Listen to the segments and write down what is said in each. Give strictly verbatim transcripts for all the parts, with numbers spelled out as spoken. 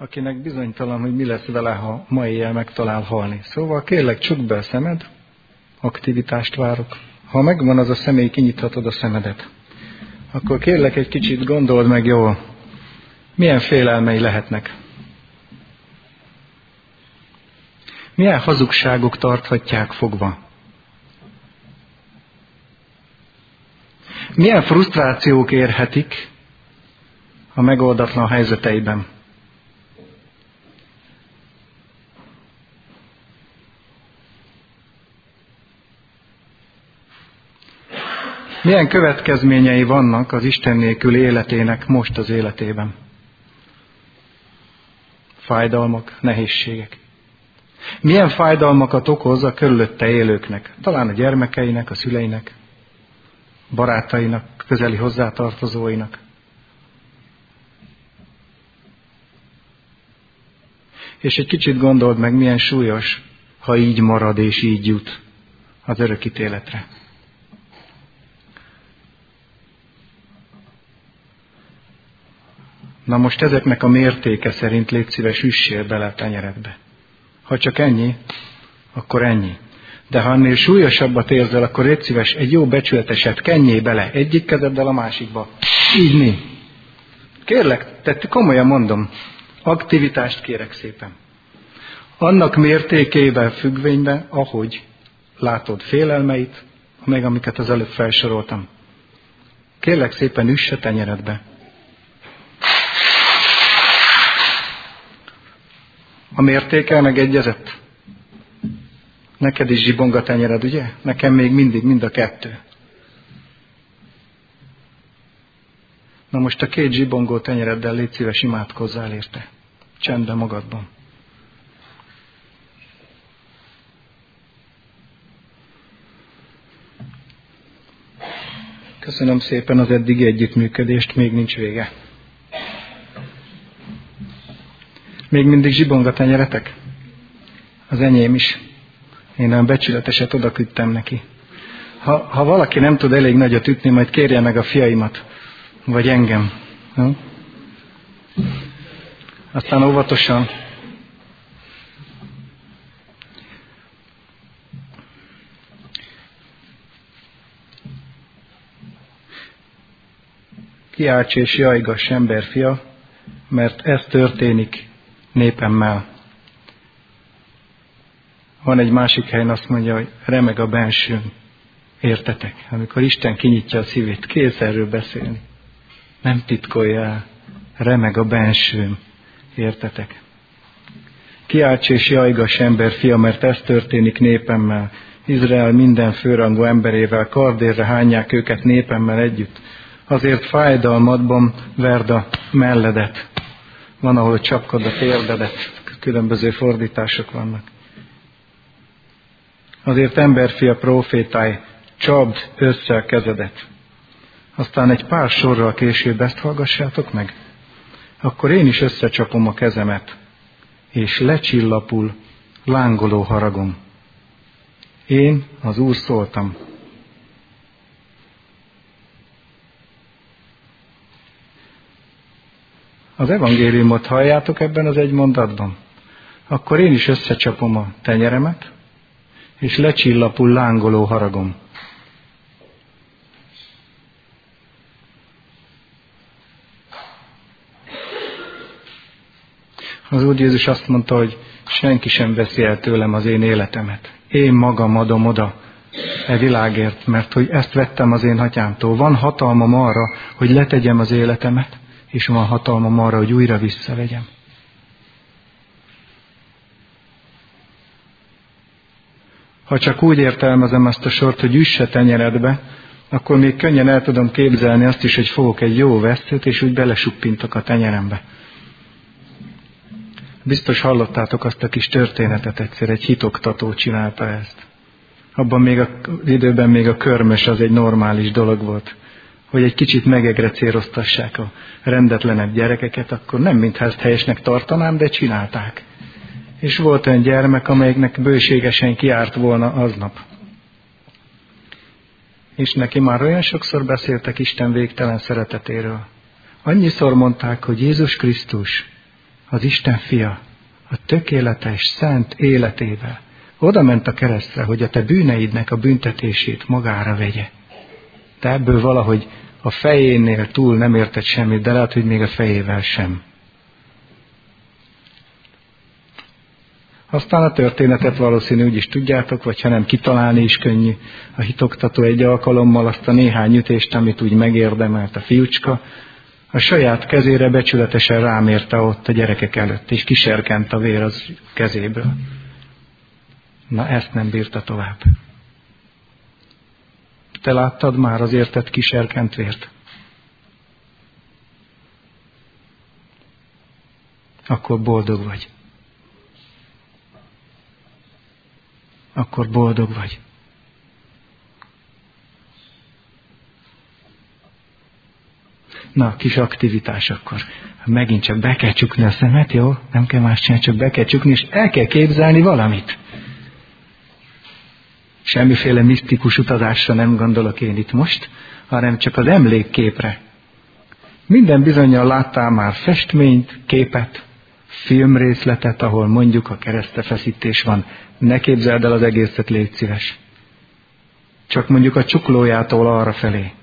akinek bizonytalan, hogy mi lesz vele, ha ma éjjel megtalál halni. Szóval kérlek, csukd be a szemed, aktivitást várok. Ha megvan az a személy, kinyithatod a szemedet. Akkor kérlek, egy kicsit gondold meg jól, milyen félelmei lehetnek. Milyen hazugságok tarthatják fogva. Milyen frusztrációk érhetik a megoldatlan helyzeteiben. Milyen következményei vannak az Isten nélküli életének most az életében? Fájdalmak, nehézségek. Milyen fájdalmakat okoz a körülötte élőknek? Talán a gyermekeinek, a szüleinek, barátainak, közeli hozzátartozóinak. És egy kicsit gondold meg, milyen súlyos, ha így marad és így jut az örökítéletre. Na most ezeknek a mértéke szerint légy szíves, üssél bele a tenyeredbe. Ha csak ennyi, akkor ennyi. De ha ennél súlyosabbat érzel, akkor légy szíves, egy jó becsületeset kenjél bele egyik kezeddel a másikba. Így mi? Kérlek, tehát komolyan mondom, aktivitást kérek szépen. Annak mértékével függvényben, ahogy látod félelmeit, meg amiket az előbb felsoroltam. Kérlek szépen, üss a tenyeredbe. A mértékkel megegyezett? Neked is zsibong a tenyered, ugye? Nekem még mindig mind a kettő. Na most a két zsibongó tenyereddel légy szíves, imádkozzál érte. Csendben magadban. Köszönöm szépen az eddigi együttműködést, még nincs vége. Még mindig zsibong a tenyeretek? Az enyém is. Én olyan becsületeset odaküldtem neki. Ha, ha valaki nem tud elég nagyot ütni, majd kérje meg a fiaimat, vagy engem. Ha? Aztán óvatosan. Kiálts és jajgass, emberfia, mert ez történik népemmel. Van egy másik helyen, azt mondja, hogy remeg a bensőm. Értetek? Amikor Isten kinyitja a szívét, kész erről beszélni. Nem titkolja el. Remeg a bensőm. Értetek? Kiálts és jajgass, emberfia, mert ez történik népemmel. Izrael minden főrangú emberével, kardérre hányják őket népemmel együtt. Azért fájdalmadban verd a melledet. Van, ahol csapkod a térdedet. Különböző fordítások vannak. Azért emberfia, profétálj, csapd össze a kezedet. Aztán egy pár sorral később ezt hallgassátok meg. Akkor én is összecsapom a kezemet, és lecsillapul lángoló haragom. Én, az Úr, szóltam. Az evangéliumot halljátok ebben az egy mondatban? Akkor én is összecsapom a tenyeremet, és lecsillapul lángoló haragom. Az Úr Jézus azt mondta, hogy senki sem veszi el tőlem az én életemet. Én magam adom oda e világért, mert hogy ezt vettem az én atyámtól. Van hatalmam arra, hogy letegyem az életemet, és van hatalmam arra, hogy újra visszavegyem. Ha csak úgy értelmezem ezt a sort, hogy üss a tenyeredbe, akkor még könnyen el tudom képzelni azt is, hogy fogok egy jó vesztőt, és úgy belesuppintok a tenyerembe. Biztos hallottátok azt a kis történetet egyszer, egy hitoktató csinálta ezt. Abban még az időben még a körmös az egy normális dolog volt, hogy egy kicsit megegrecéroztassák a rendetlenebb gyerekeket, akkor nem mintha ezt helyesnek tartanám, de csinálták. És volt olyan gyermek, amelyiknek bőségesen kiárt volna aznap. És neki már olyan sokszor beszéltek Isten végtelen szeretetéről. Annyiszor mondták, hogy Jézus Krisztus az Isten fia, a tökéletes, szent életével oda ment a keresztre, hogy a te bűneidnek a büntetését magára vegye. De ebből valahogy a fejénél túl nem érted semmit, de lehet, hogy még a fejével sem. Aztán a történetet valószínű úgy is tudjátok, vagy ha nem, kitalálni is könnyű. A hitoktató egy alkalommal azt a néhány ütést, amit úgy megérdemelt a fiúcska, a saját kezére becsületesen rámérte ott a gyerekek előtt, és kiserkent a vér az kezéből. Na, ezt nem bírta tovább. Te láttad már az érted kiserkent vért? Akkor boldog vagy. Akkor boldog vagy. Na, kis aktivitás akkor. Megint csak be kell csukni a szemet, jó? Nem kell más csinálni, csak be kell csukni, és el kell képzelni valamit. Semmiféle misztikus utazásra nem gondolok én itt most, hanem csak az emlékképre. Minden bizonnyal láttál már festményt, képet, filmrészletet, ahol mondjuk a keresztefeszítés van. Ne képzeld el az egészet, légy szíves. Csak mondjuk a csuklójától arra felé.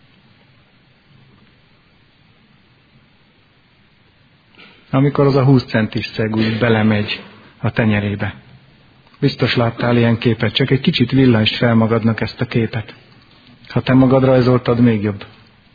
Amikor az a húsz centis szeg úgy belemegy a tenyerébe. Biztos láttál ilyen képet, csak egy kicsit villansd fel magadnak ezt a képet. Ha te magad rajzoltad, még jobb.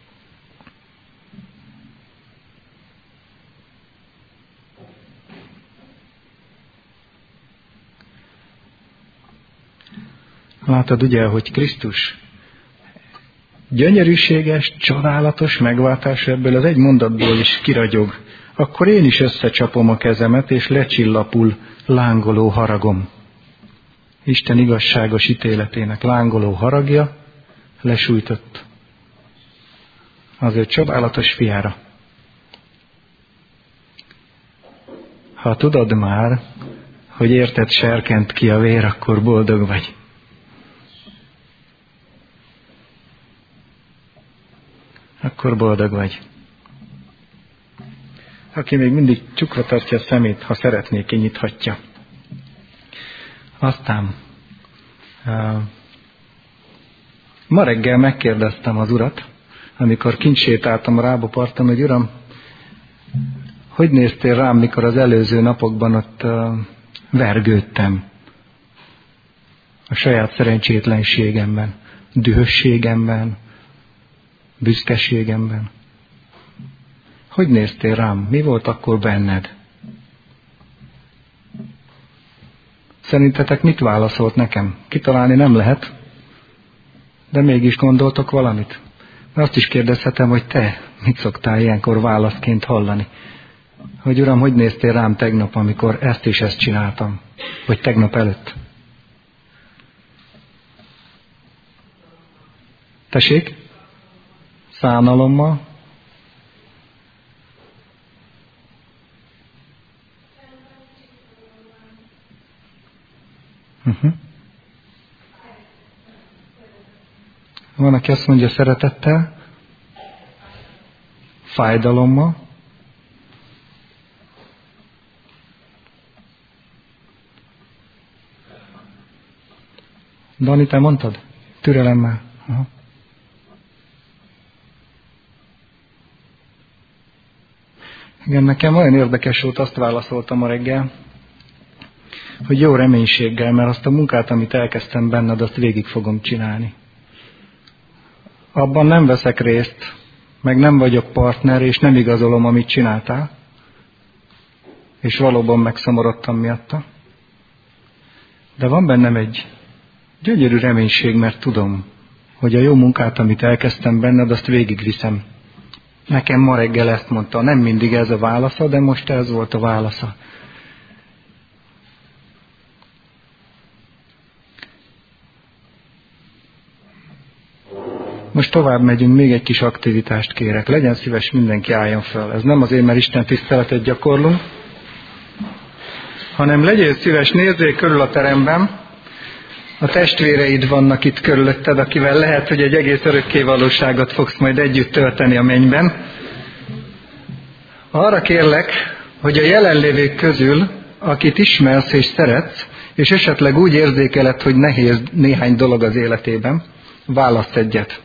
Látod ugye, hogy Krisztus gyönyörűséges, csodálatos megváltás ebből az egy mondatból is kiragyog. Akkor én is összecsapom a kezemet, és lecsillapul lángoló haragom. Isten igazságos ítéletének lángoló haragja lesújtott az ő csodálatos fiára. Ha tudod már, hogy érted serkent ki a vér, akkor boldog vagy. Akkor boldog vagy. Aki még mindig csukva tartja a szemét, ha szeretné, kinyithatja. Aztán uh, ma reggel megkérdeztem az urat, amikor kint sétáltam a Rába parton, hogy uram, hogy néztél rám, mikor az előző napokban ott uh, vergődtem a saját szerencsétlenségemben, dühösségemben, büszkeségemben. Hogy néztél rám? Mi volt akkor benned? Szerintetek mit válaszolt nekem? Kitalálni nem lehet, de mégis gondoltok valamit? Mert azt is kérdezhetem, hogy te mit szoktál ilyenkor válaszként hallani? Hogy uram, hogy néztél rám tegnap, amikor ezt és ezt csináltam? Vagy tegnap előtt? Tessék? Szánalommal? Uh-huh. Van, aki azt mondja szeretettel, fájdalommal, Dani, te mondtad? Türelemmel. Aha. Igen, nekem olyan érdekes volt, azt válaszoltam ma reggel, hogy jó reménységgel, mert azt a munkát, amit elkezdtem benned, azt végig fogom csinálni. Abban nem veszek részt, meg nem vagyok partner, és nem igazolom, amit csináltál, és valóban megszomorodtam miatta. De van bennem egy gyönyörű reménység, mert tudom, hogy a jó munkát, amit elkezdtem benned, azt végigviszem. Nekem ma reggel ezt mondta, nem mindig ez a válasza, de most ez volt a válasza. Most tovább megyünk, még egy kis aktivitást kérek. Legyen szíves, mindenki álljon fel. Ez nem azért, mert Isten tiszteletet gyakorlunk, hanem legyél szíves, nézzél körül a teremben. A testvéreid vannak itt körülötted, akivel lehet, hogy egy egész örökké valóságot fogsz majd együtt tölteni a mennyben. Arra kérlek, hogy a jelenlévők közül, akit ismersz és szeretsz, és esetleg úgy érzékeled, hogy nehéz néhány dolog az életében, választ egyet.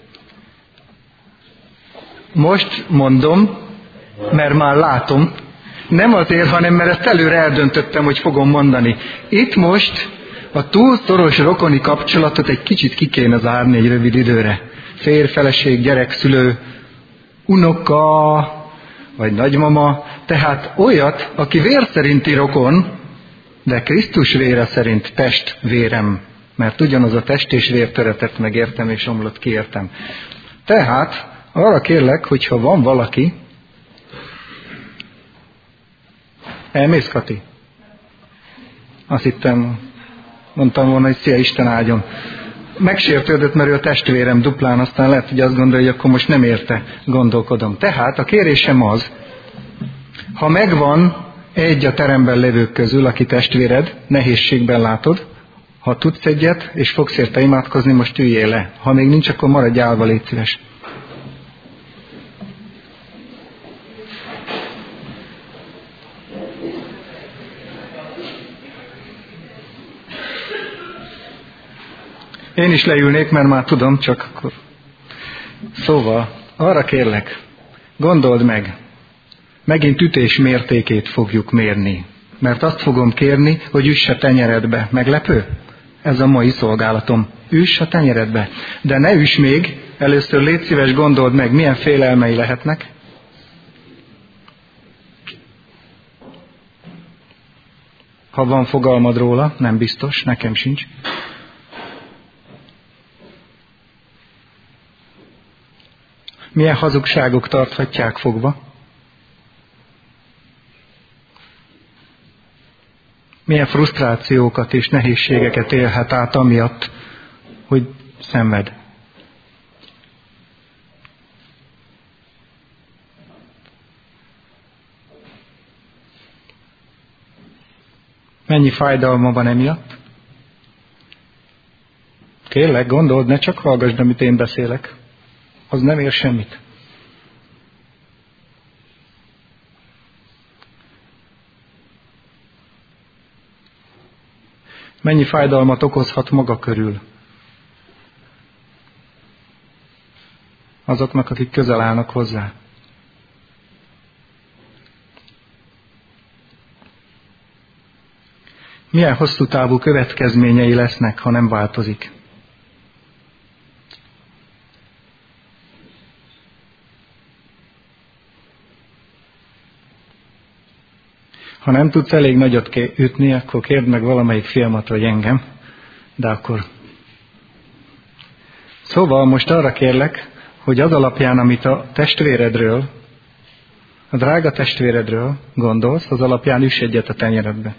Most mondom, mert már látom, nem azért, hanem mert ezt előre eldöntöttem, hogy fogom mondani. Itt most a túl szoros rokoni kapcsolatot egy kicsit ki kéne zárni egy rövid időre. Férj, feleség, gyerek, szülő, unoka, vagy nagymama, tehát olyat, aki vér szerinti rokon, de Krisztus vére szerint testvérem, mert ugyanaz a test és vér töretett meg értem és omlott ki értem. Tehát arra kérlek, hogyha van valaki, elmész, Kati? Azt hittem, mondtam volna, hogy szia, Isten áldjon. Megsértődött, mert ő a testvérem duplán, aztán lehet, hogy azt gondolja, hogy akkor most nem érte, gondolkodom. Tehát a kérésem az, ha megvan egy a teremben lévők közül, aki testvéred, nehézségben látod, ha tudsz egyet, és fogsz érte imádkozni, most üljél le. Ha még nincs, akkor maradj állva, légy szíves. Én is leülnék, mert már tudom, csak akkor... Szóval, arra kérlek, gondold meg, megint ütés mértékét fogjuk mérni. Mert azt fogom kérni, hogy üss a tenyeredbe. Meglepő? Ez a mai szolgálatom. Üss a tenyeredbe. De ne üss még, először légy szíves, gondold meg, milyen félelmei lehetnek. Ha van fogalmad róla, nem biztos, nekem sincs. Milyen hazugságok tarthatják fogva? Milyen frusztrációkat és nehézségeket élhet át amiatt, hogy szenved? Mennyi fájdalma van emiatt? Kérlek, gondold, ne csak hallgassd, amit én beszélek. Az nem ér semmit. Mennyi fájdalmat okozhat maga körül azoknak, akik közel állnak hozzá. Milyen hosszú távú következményei lesznek, ha nem változik. Ha nem tudsz elég nagyot ütni, akkor kérd meg valamelyik filmet, vagy engem, de akkor... Szóval most arra kérlek, hogy az alapján, amit a testvéredről, a drága testvéredről gondolsz, az alapján üss egyet a tenyeredbe.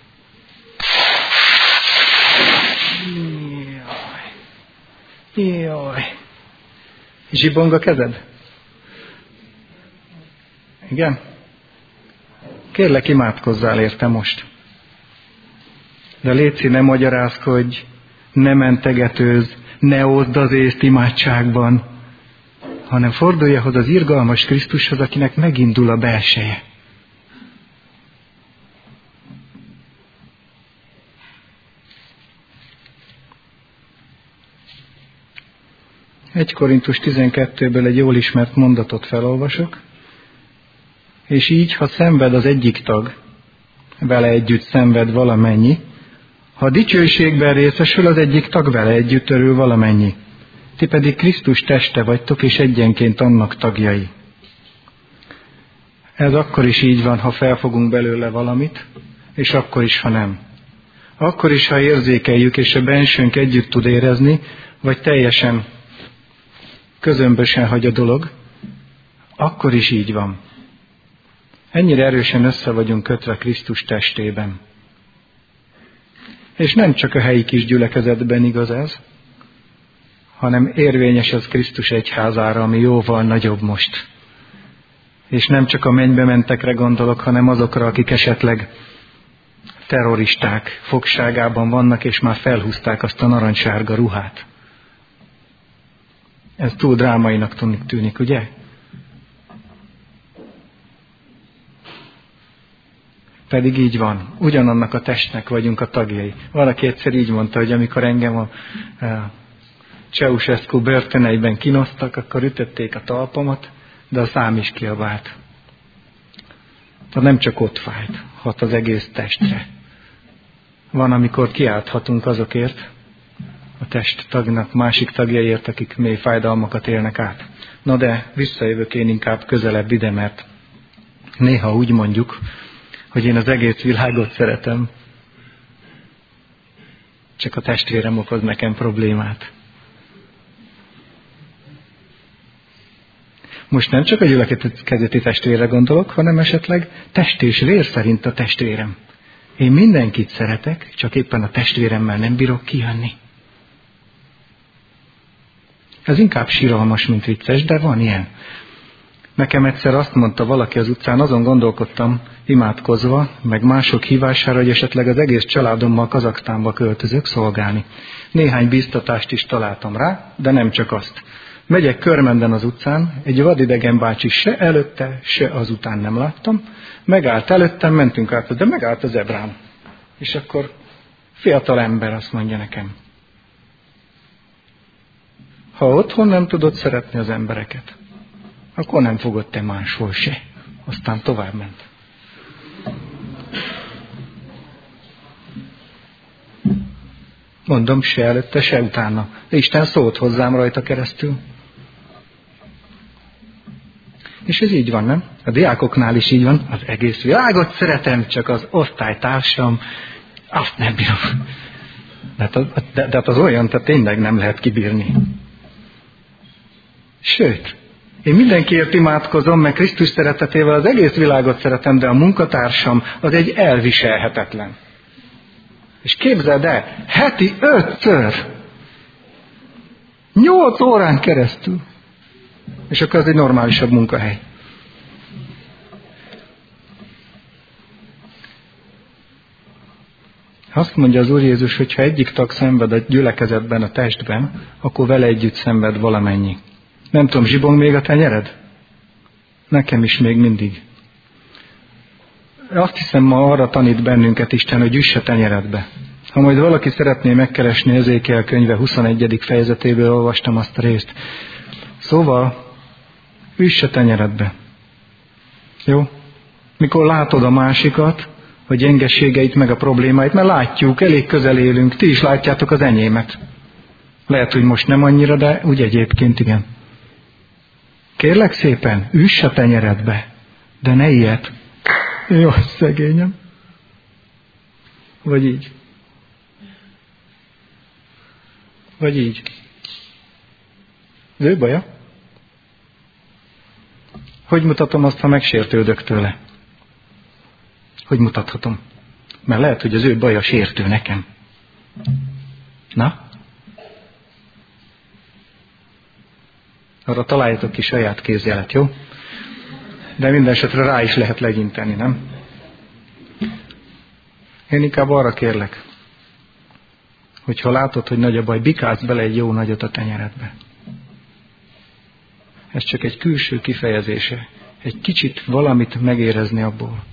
Jaj. Jaj. Zsibong a kezed? Igen? Kérlek, imádkozzál érte most. De létszi, ne magyarázkodj, ne mentegetőzz, ne oszd az észt imádságban, hanem fordulj ahhoz az irgalmas Krisztushoz, akinek megindul a belseje. egy Korintus tizenkettőből egy jól ismert mondatot felolvasok, és így, ha szenved az egyik tag, vele együtt szenved valamennyi, ha dicsőségben részesül, az egyik tag vele együtt örül valamennyi. Ti pedig Krisztus teste vagytok, és egyenként annak tagjai. Ez akkor is így van, ha felfogunk belőle valamit, és akkor is, ha nem. Akkor is, ha érzékeljük, és a bensőnk együtt tud érezni, vagy teljesen közömbösen hagy a dolog, akkor is így van. Ennyire erősen össze vagyunk kötve Krisztus testében. És nem csak a helyi kis gyülekezetben igaz ez, hanem érvényes az Krisztus egyházára, ami jóval nagyobb most. És nem csak a mennybe mentekre gondolok, hanem azokra, akik esetleg terroristák fogságában vannak, és már felhúzták azt a narancssárga ruhát. Ez túl drámainak tűnik, tűnik, ugye? Pedig így van. Ugyanannak a testnek vagyunk a tagjai. Valaki egyszer így mondta, hogy amikor engem a, a Ceausescu börtöneiben kínoztak, akkor ütötték a talpamat, de a szám is kiabált. Tehát nem csak ott fájt, hat az egész testre. Van, amikor kiálthatunk azokért, a test tagnak, másik tagjaiért, akik mély fájdalmakat élnek át. Na de visszajövök én inkább közelebb ide, mert néha úgy mondjuk, hogy én az egész világot szeretem, csak a testvérem okoz nekem problémát. Most nem csak a gyülekezeti testvérre gondolok, hanem esetleg test és vér szerint a testvérem. Én mindenkit szeretek, csak éppen a testvéremmel nem bírok kijönni. Ez inkább siralmas, mint vicces, de van ilyen. Nekem egyszer azt mondta valaki az utcán, azon gondolkodtam, imádkozva, meg mások hívására, hogy esetleg az egész családommal Kazaksztánba költözök szolgálni. Néhány bíztatást is találtam rá, de nem csak azt. Megyek körmenden az utcán, egy vadidegen bácsi se előtte, se azután nem láttam, megállt előttem, mentünk át, de megállt a zebrán. És akkor fiatal ember azt mondja nekem, ha otthon nem tudod szeretni az embereket, akkor nem fogod te máshol se. Aztán tovább ment. Mondom, se előtte, se utána. Isten szólt hozzám rajta keresztül. És ez így van, nem? A diákoknál is így van. Az egész világot szeretem, csak az osztálytársam, azt nem bírom. De, de, de az olyan, tehát tényleg nem lehet kibírni. Sőt, én mindenkiért imádkozom, meg Krisztus szeretetével az egész világot szeretem, de a munkatársam az egy elviselhetetlen. És képzeld el, heti ötször, nyolc órán keresztül. És akkor ez egy normálisabb munkahely. Azt mondja az Úr Jézus, hogy ha egyik tag szenved a gyülekezetben, a testben, akkor vele együtt szenved valamennyi. Nem tudom, zsibong még a tenyered? Nekem is még mindig. Azt hiszem, ma arra tanít bennünket Isten, hogy üsse tenyeredbe. Ha majd valaki szeretné megkeresni Ezékiel könyve huszonegyedik fejezetéből, olvastam azt a részt. Szóval, üsse tenyeredbe. Jó? Mikor látod a másikat, a gyengeségeit, meg a problémáit, mert látjuk, elég közel élünk, ti is látjátok az enyémet. Lehet, hogy most nem annyira, de úgy egyébként igen. Kérlek szépen, üss a tenyeredbe, de ne ilyet. Jó, szegényem. Vagy így. Vagy így. Az ő baja? Hogy mutatom azt, ha megsértődök tőle? Hogy mutathatom? Mert lehet, hogy az ő baja sértő nekem. Na? Arra találjatok ki saját kézjelet, jó? De minden esetre rá is lehet legyinteni, nem? Én inkább arra kérlek, hogyha látod, hogy nagy a baj, bikázz bele egy jó nagyot a tenyeredbe. Ez csak egy külső kifejezése. Egy kicsit valamit megérezni abból.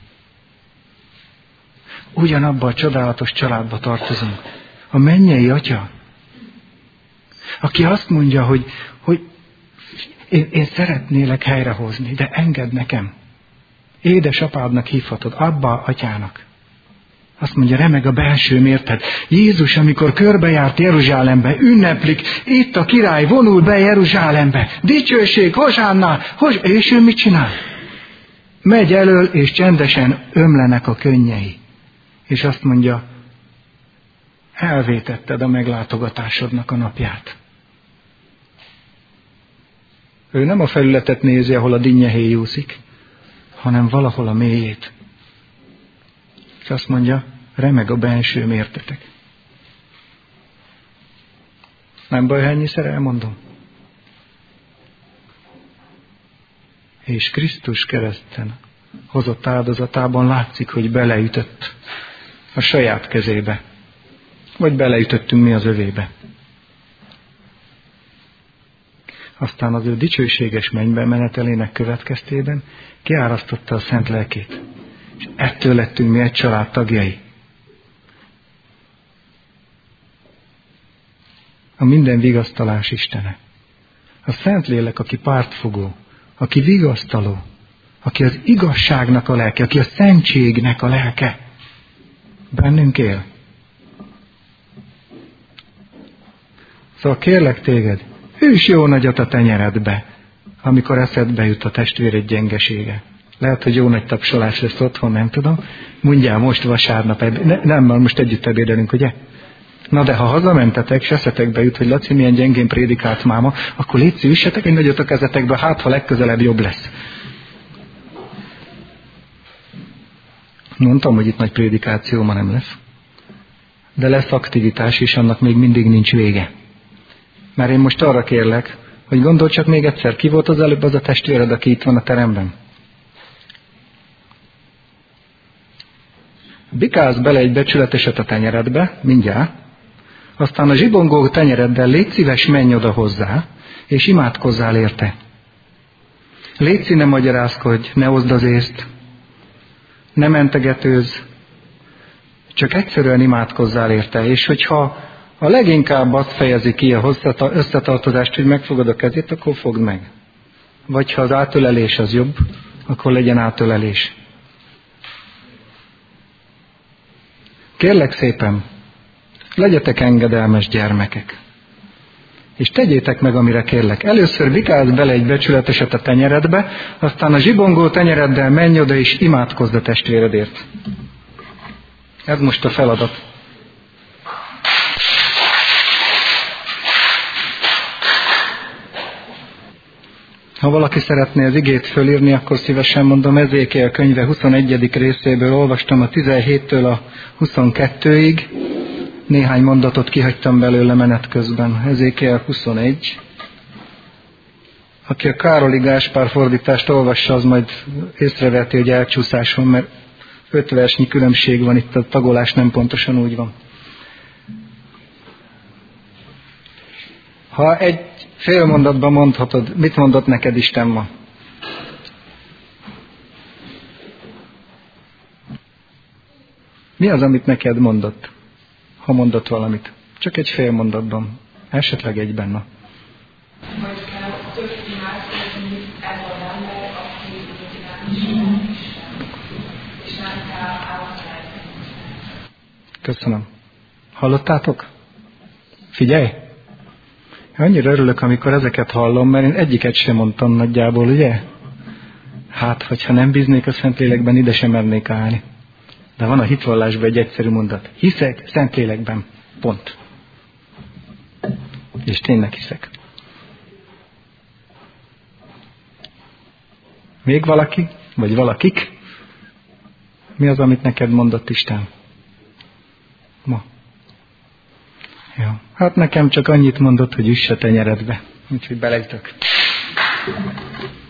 Ugyanabba a csodálatos családba tartozunk. A mennyei Atya, aki azt mondja, hogy, hogy én, én szeretnélek helyrehozni, de engedd nekem. Édesapádnak hívhatod, Abba Atyának. Azt mondja, remeg a belsőm, érted? Jézus, amikor körbejárt Jeruzsálembe, ünneplik, itt a király vonul be Jeruzsálembe, dicsőség, hozsánna, hozs... és ő mit csinál? Megy elől, és csendesen ömlenek a könnyei. És azt mondja, elvétetted a meglátogatásodnak a napját. Ő nem a felületet nézi, ahol a dinnyehéj úszik, hanem valahol a mélyét. És azt mondja, remeg a bensőm, értetek. Nem baj, ha ennyiszer elmondom. És Krisztus kereszten hozott áldozatában látszik, hogy beleütött a saját kezébe. Vagy beleütöttünk mi az övébe. Aztán az ő dicsőséges mennybe menetelének következtében kiárasztotta a szent lelkét. És ettől lettünk mi egy család tagjai. A minden vigasztalás Istene. A Szentlélek, aki pártfogó, aki vigasztaló, aki az igazságnak a lelke, aki a szentségnek a lelke. Bennünk él. Szóval kérlek téged, üss jó nagyot a tenyeredbe, amikor eszedbe jut a testvéred gyengesége. Lehet, hogy jó nagy tapsolás lesz otthon, nem tudom. Mondjál most vasárnap, ebbe... ne, nem, most együtt ebédelünk, ugye? Na de ha hazamentetek, és eszetekbe jut, hogy Laci milyen gyengén prédikált máma, akkor légy üssetek egy nagyot a kezetekbe, hát ha legközelebb jobb lesz. Mondtam, hogy itt nagy prédikáció ma nem lesz. De lesz aktivitás, és annak még mindig nincs vége. Mert én most arra kérlek, hogy gondolj csak még egyszer, ki volt az előbb az a testvéred, aki itt van a teremben? Bikálsz bele egy becsületeset a tenyeredbe, mindjárt, aztán a zsibongó tenyereddel légy szíves, menj oda hozzá, és imádkozzál érte. Légy színe magyarázkodj, ne oszd az észt, ne mentegetőzz, csak egyszerűen imádkozzál érte, és hogyha a leginkább azt fejezi ki a összetartozást, hogy megfogod a kezét, akkor fogd meg. Vagy ha az átölelés az jobb, akkor legyen átölelés. Kérlek szépen, legyetek engedelmes gyermekek. És tegyétek meg, amire kérlek. Először bikálsz bele egy becsületeset a tenyeredbe, aztán a zsibongó tenyereddel menj oda, és imádkozz a testvéredért. Ez most a feladat. Ha valaki szeretné az igét fölírni, akkor szívesen mondom, Ezékiel könyve huszonegyedik részéből olvastam a tizenhéttől a huszonkettőig. Néhány mondatot kihagytam belőle menet közben. Ezékiel huszonegy. Aki a Károli Gáspár fordítást olvassa, az majd észreveti, hogy elcsúszás van, mert öt versnyi különbség van, itt a tagolás nem pontosan úgy van. Ha egy fél mondatban mondhatod, mit mondott neked Isten ma? Mi az, amit neked mondott, ha mondott valamit? Csak egy fél mondatban, esetleg egyben. Na. Hogy kell több imádkozni ebből az ember, aki nem is és nem kell elfelejteni. Köszönöm. Hallottátok? Figyelj! Annyira örülök, amikor ezeket hallom, mert én egyiket sem mondtam nagyjából, ugye? Hát, hogyha nem bíznék a Szentlélekben, ide sem mernék állni. De van a hitvallásban egy egyszerű mondat. Hiszek Szentlélekben. Pont. És tényleg hiszek. Még valaki? Vagy valakik? Mi az, amit neked mondott Isten? Ma. Jó. Hát nekem csak annyit mondott, hogy üss a tenyeredbe. Úgyhogy beleütök.